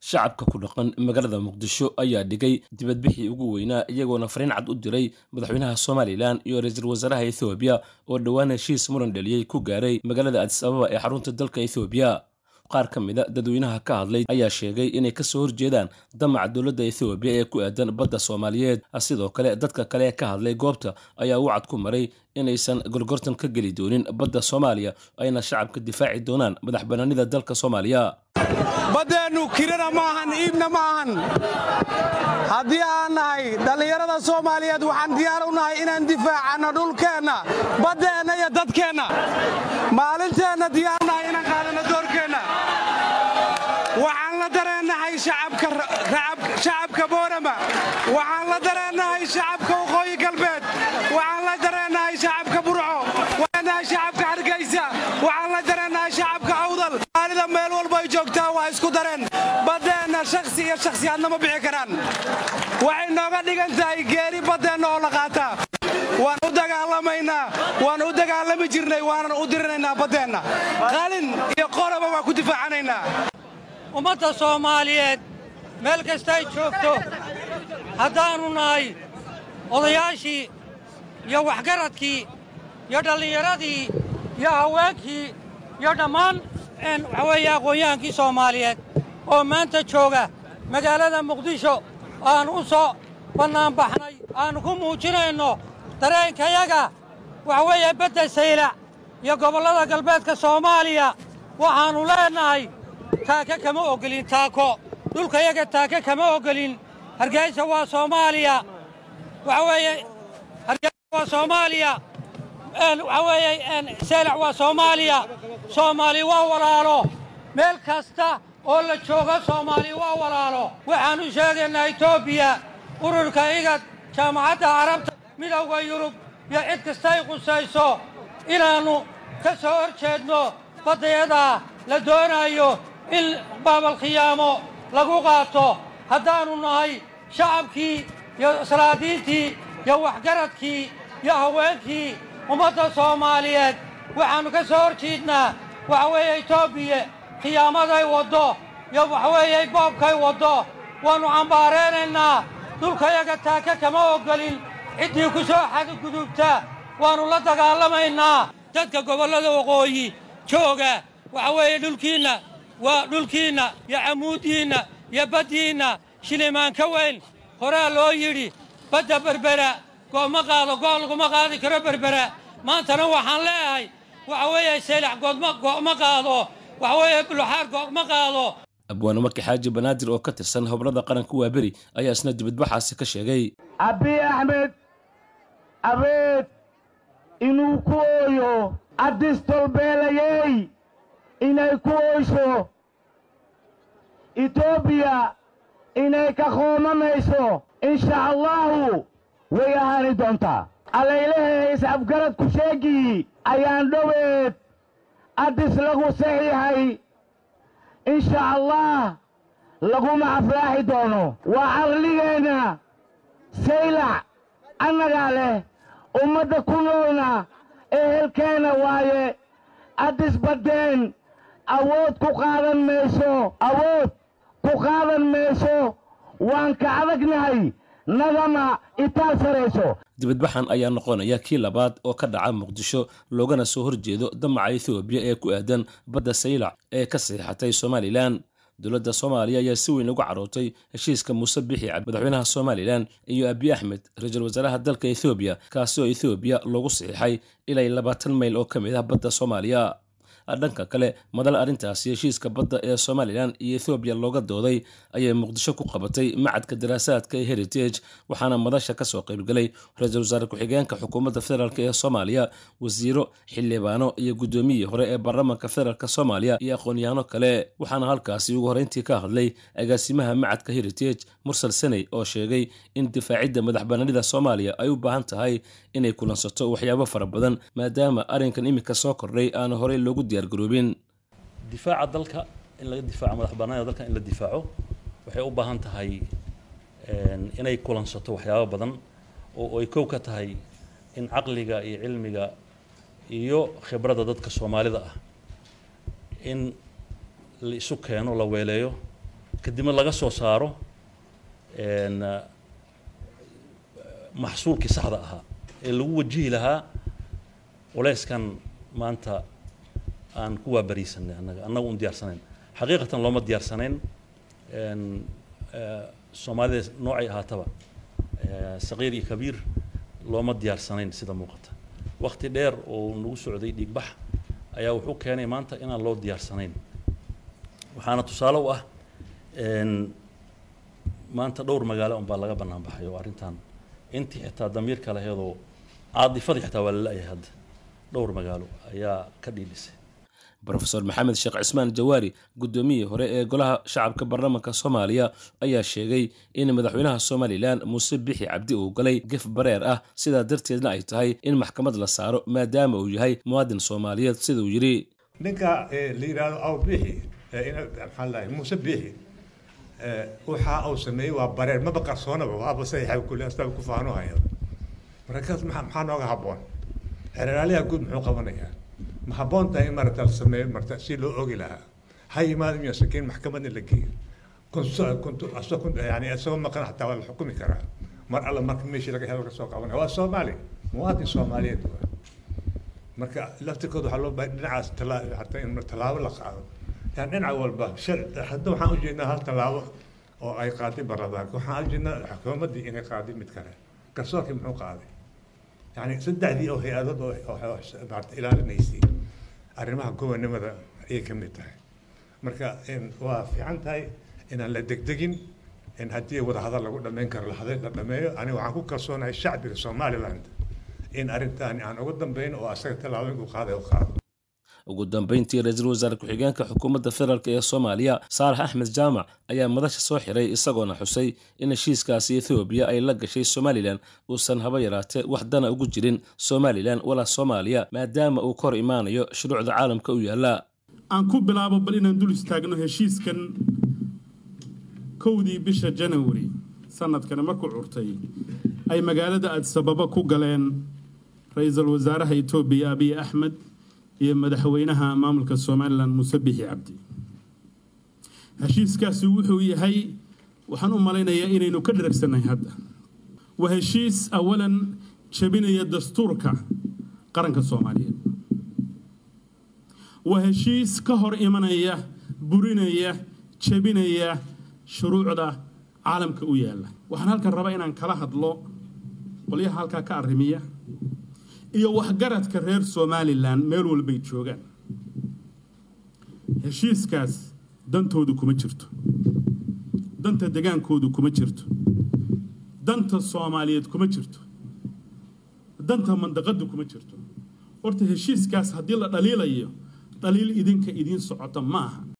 shacabka ku dhaqan magaalada Muqdisho ayaa dhigay dibadbixii ugu weynaa iyagoona fariin cad u diray madaxweynaha Soomaaliland iyo ra'iisul wasaaraha Ethiopia oo dhawaan heshiis muran dhaliyay ku gaaray magaalada Addis Ababa ee xarunta dalka Ethiopia. qaar ka mid ah dadweynaha ka hadlay ayaa sheegay inay ka soo horjeedaan damaca dowladda Ethiopia ee ku aadan badda Soomaaliyeed. sidoo kale dadka kale ka hadlay goobta ayaa wacd ku maray inaysan gorgortan ka geli doonin badda Soomaaliya ayna shacabka difaaci doonaan madaxbannaanida dalka Soomaaliya. baddeenu kirana maahan iibna maahan. haddii aan nahay dhalinyarada Soomaaliyeed waxaan diyaar u nahay inaan difaacano dhulkeenna, baddeena iyo dadkeenna. maalinteena diyaar u nahay inaan qaadano doorkeenna. waxaan la dareenahay shacabka Boorama, waxaan la dareenahay shacabka Waqooyi Galbeed, waxaan la dareenahay shacabka Burco, waxaan shacabka Hargeysa, waxaan la dareenahay shacabka Awdal. maalida meel walba ay joogtaa waa isku dareen. baddeena shakhsi iyo shakhsiyaadna ma bixi karaan. waxay nooga dhigan tahay geeri baddeena oo la qaataa. waan u dagaalamaynaa, waan u dagaalami jirnay, waanan u dirinaynaa baddeena. qalin iyo qoloba waan ku difaacanaynaa. ummadda Soomaaliyeed meel kasta ay joogto haddaanu nahay odayaashii iyo waxgaradkii iyo dhallinyaradii iyo haweenkii iyo dhammaan aqoonyahaankii Soomaaliyeed oo maanta jooga magaalada Muqdisho aan u soo bannaanbaxnay aan ku muujinayno dareenkayaga badda Saylac iyo gobollada galbeedka Soomaaliya. waxaannu leenahay taaka kama ogolin taako dhulkayaga taaka kama ogolin. Hargeysa waa Soomaaliya, Hargeysa waa Soomaaliya, Saylac waa Soomaaliya. Soomaali waa walaalo, meel kasta oo la jooga Soomaali waa walaalo. waxaannu sheegaynaa Itoobiya, ururka IGAD, jaamacadda Carabta, midowga Yurub iyo cid kasta ay qusayso inaannu ka soo horjeedno baddayada la doonayo in baabal khiyaamo lagu qaato. haddaannu nahay shacabkii iyo salaadiintii iyo waxgaradkii iyo haweenkii ummadda Soomaaliyeed waxaannu ka soo horjeednaa Itoobiya khiyaamaday waddo iyo boobkay waddo. waannu cambaaraynaynaa. dhulkayaga taaka kama ogolin. ciddii ku soo xadgudubta waannu la dagaalamaynaa. dadka gobollada waqooyi jooga dhulkiinna waa dhulkiinna iyo camuudiinna iyo baddiinna. shilimaan ka weyn horaa loo yidhi badda berbera go'ma qaado, go' laguma qaadi karo berbera. maantana waxaan leeyahay Saylac go'ma qaado, Buluxaar go'ma qaado. abwaano markii xaaji banaadir oo ka tirsan hoblada qaranka waa beri ayaa isna dibadbaxaasi ka sheegay. Abiy Ahmed abeed inuu ku ooyo Addis tolbeelayay inay ku ooyso Ethiopia inay ka qoomamayso. insha Allahu way ahaani doontaa. alaylahay isafgarad ku sheegi ayaan dhoweed Addis lagu saxiixay. insha Allah laguma aflaaxi doono. waa caqligeena Saylac annagaa leh, ummadda ku noolna ehelkeena waaye. Addis baddeen awood ku qaadan mayso. waan ka adagnahay nagama itaal sarayso. dibadbaxan ayaa noqonaya kii labaad oo ka dhaca Muqdisho loogana soo horjeedo damaca Ethiopia ee ku aadan badda Saylac ee ka saxiixatay Soomaaliland. dowladda Soomaaliya ayaa si weyn uga carootay heshiiska Muuse Bixi madaxweynaha Soomaaliland iyo Abiy Ahmed ra'iisul wasaaraha dalka Ethiopia kaasi oo Ethiopia loogu saxiixay ilaa 20 mayl oo ka mid ah badda Soomaaliya. dhanka kale madal arrintaasi heshiiska badda ee Soomaaliland iyo Ethiopia looga dooday ayay Muqdisho ku qabatay macadka daraasaadka ee Heritage. waxaana madasha ka soo qaybgalay ra'iisul wasaare ku-xigeenka xukuumadda federaalk ee Soomaaliya, wasiiro, xildhibaano iyo gudoomiyihii hore ee baarlamaanka federaalk Soomaaliya iyo aqoon-yahano kale. waxaana halkaasi ugu horreyntii ka hadlay agaasimaha macadka Heritage Mursal Sanay oo sheegay in difaacidda madaxbannaanida Soomaaliya ay u baahan tahay inay kulansato waxyaabo fara badan maadaama arrinkan imika soo kordhay aan horey loogu diyaargaroobin. difaaca dalka in laga difaaco madaxbannaanida dalka in la difaaco waxay u baahan tahay inay kulansato waxyaabo badan oo ay kow ka tahay in caqliga iyo cilmiga iyo khibradda dadka Soomaalida ah in la isu keeno, la weeleeyo, kadibna laga soo saaro maxsuulkii saxda ahaa ee lagu wajihi lahaa culeyskan maanta aan ku waabariisanay annaga un diyaarsanayn xaqiiqatan looma diyaarsanayn soomaalida noocay ahaataba saqiir iyo kabiir looma diyaarsanayn sida muuqata waqti dheer oo nagu socday dhiigbax ayaa wuxuu keenay maanta inaan loo diyaarsanayn waxaana tusaale u ah maanta dhowr magaalo unbaa laga bannaan baxay oo arrintan intii xitaa damiirka laheedoo caadifadii xitaa waa la la'yahay hadda dhowr magaalo ayaa ka dhiidhisay brofesor maxamed sheekh cismaan jawaari guddoomiyihii hore ee golaha shacabka baarlamaanka soomaaliya ayaa sheegay in madaxweynaha somalilan muuse bixi cabdi uu galay gef bareer ah sidaa darteedna ay tahay in maxkamad la saaro maadaama uu yahay muwaadin soomaaliyeed siduu yidhi ninka la yidhaahdo aw bixi maxaa lahay muuse bixi waxa uu sameeyey waa bareer maba qarsoonaba waaba saxiixa kulli astaaba ku faano haya markaas maxaa nooga habboon xeeraaliyaha guud muxuu qabanayaa ma habboon tahay in marata la sameeyo marta si loo ogi lahaa ha yimaado miyo sakiin maxkamadna la geeyo yani isagoo maqan xataa waa la xukumi karaa mar alla marka meeshii laga helo ka soo qabanaya waa soomaali muwaadin soomaaliyeed waa marka laftirkooda waxaa loo baahay dhinacaas hataa in tallaabo la qaado yani dhinaca walba hadda waxaan ujeednaa hal tallaabo oo ay qaaday baarlamaanka waxaan ujeednaa xukuumaddii inay qaaday mid kale garsoorkii muxuu qaaday يعني سدحدي أو هي أضد أو بعد إلى النيسي أرمها قوة نمذا هي كميتها مركا إن وفي عندها إن الدقدقين إن هدي وده هذا اللي قلنا منكر لحظة لما أنا وعكو كرسونا الشعب الصومالي لاند إن أردتني أنا قدام بين وأسرت العالم وقاضي وقاضي ugu dambeyntii ra-iisul wasaare ku-xigeenka xukuumadda federaalk ee soomaaliya saalax axmed jaamac ayaa madasha soo xiray isagoona xusay in heshiiskaasi ethoobiya ay la gashay somalilan uusan haba yaraatee wax dana ugu jirin somalilan walaa soomaaliya maadaama uu ka hor imaanayo shuruucda caalamka u yaalla aan ku bilaabo bal inaan dul istaagno heshiiskan 1dii bisha January sanadkan markuu curtay ay magaalada Addis Ababa ku galeen ra-iisul wasaaraha Itoobiya Abiy Ahmed iyo madaxweynaha maamulka Somaliland Muuse Bixi Cabdi heshiiskaasi wuxuu yahay waxaan u maleynayaa inaynu ka dharagsanahay hadda waa heshiis awalan jabinaya dastuurka qaranka Soomaaliyeed waa heshiis ka hor imanaya burinaya jabinaya shuruucda caalamka u yaala waxaan halkan rabaa inaan kala hadlo qoliyaha halka ka arrimiya iyo waxgaradka reer Somaliland meel walba ay joogaan heshiiskaas dantoodu kuma jirto danta degaankoodu kuma jirto danta Soomaaliyeed kuma jirto danta mandaqadu kuma jirto horta heshiiskaas hadii la dhaliilayo dhaliil idinka idin socota maaha